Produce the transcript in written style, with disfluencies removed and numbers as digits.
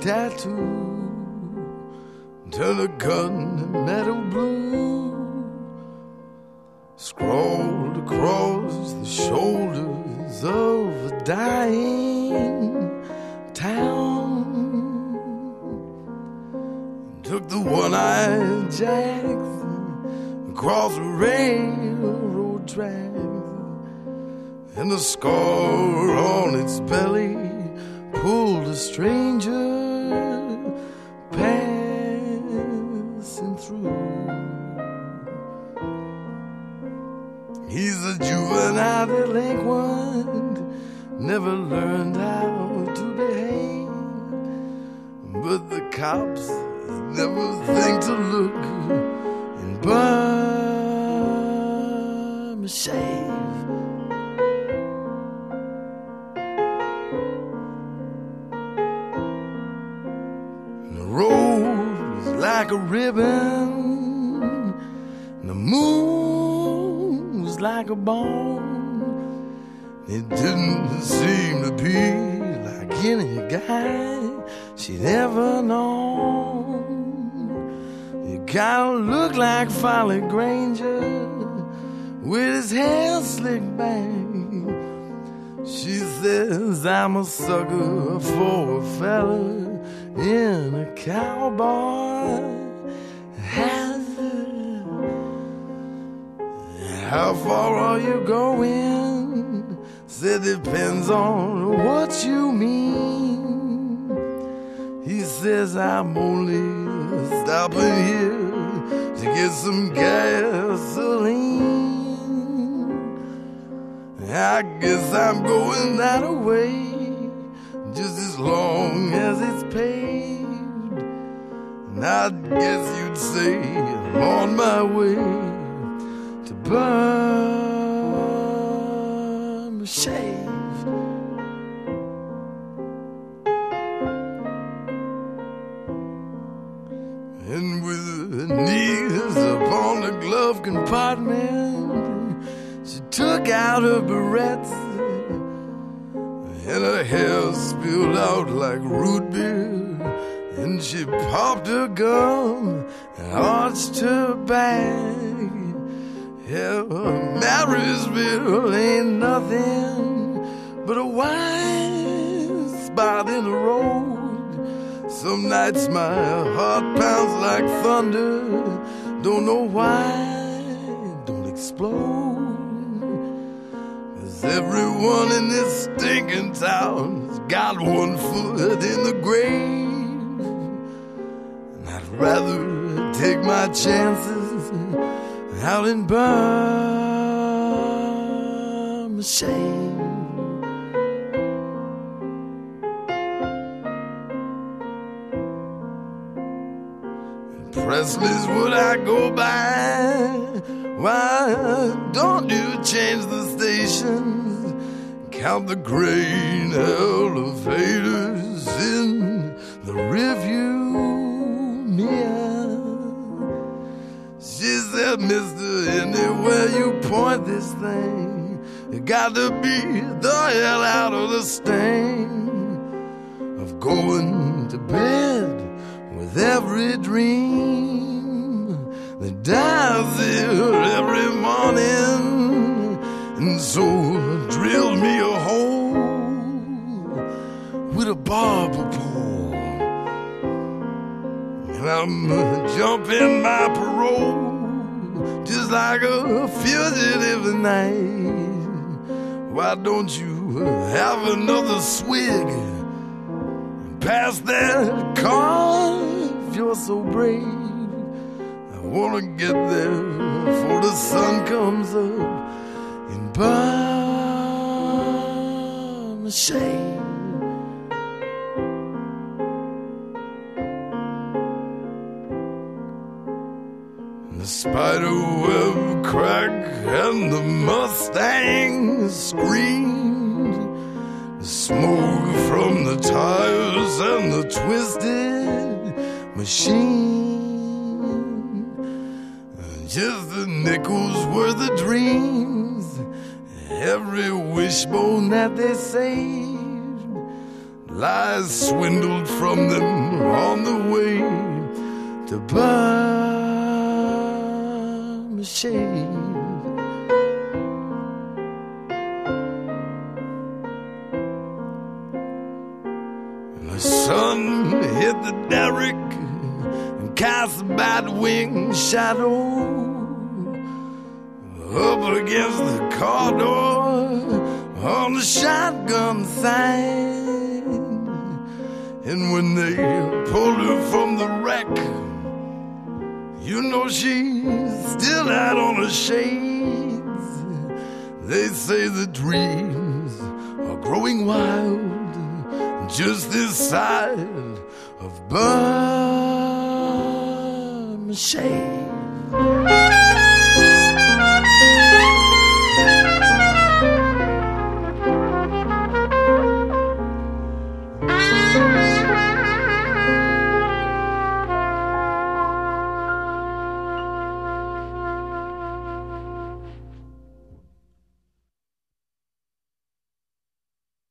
tattoo. Turn a gun to metal blue. Scrawled across the shoulders of a dying town. Took the one-eyed jacks across the railroad tracks, and the scar on its belly pulled a stranger passing through. He's a juvenile delinquent, never learned how to behave, but the cops never think to look and burn a shave. And the road was like a ribbon, and the moon was like a bone. It didn't seem to be like any guy she'd ever known. It kinda looked like Folly Granger with his hair slicked back. She says I'm a sucker for a fella in a cowboy hat. How far are you going? Said depends on what you mean. He says I'm only stopping here to get some gasoline. I guess I'm going that way, just as long as it's paved. And I guess you'd say I'm on my way to burn a shave. And with her knees upon the glove compartment, she took out her barrettes, and her hair spilled out like root beer. And she popped her gum and arched her back. Yeah, Marysville ain't nothing but a wide spot in the road. Some nights my heart pounds like thunder, don't know why it don't explode. 'Cause everyone in this stinking town has got one foot in the grave. And I'd rather take my chances out in Burma shame. Presley's what I go by. Why don't you change the stations? Count the grain elevators in the review mirror. She said, mister, anywhere you point this thing, you got to be the hell out of the stain of going to bed with every dream that dies here every morning. And so drill me a hole with a barber pole, and I'm jumping my parole just like a fugitive tonight. Why don't you have another swig? Pass that car if you're so brave. I wanna get there before the sun comes up in Burma shade. The spiderweb cracked and the Mustang screamed. The smoke from the tires and the twisted machine. Just the nickels worth of dreams, every wishbone that they saved. lies swindled from them on the way to buy a shade. The sun hit the derrick and cast a bat-winged shadow up against the car door on the shotgun thing. And when they pulled her from the wreck, you know she's still out on her shades. They say the dreams are growing wild just this side of Burma Shade.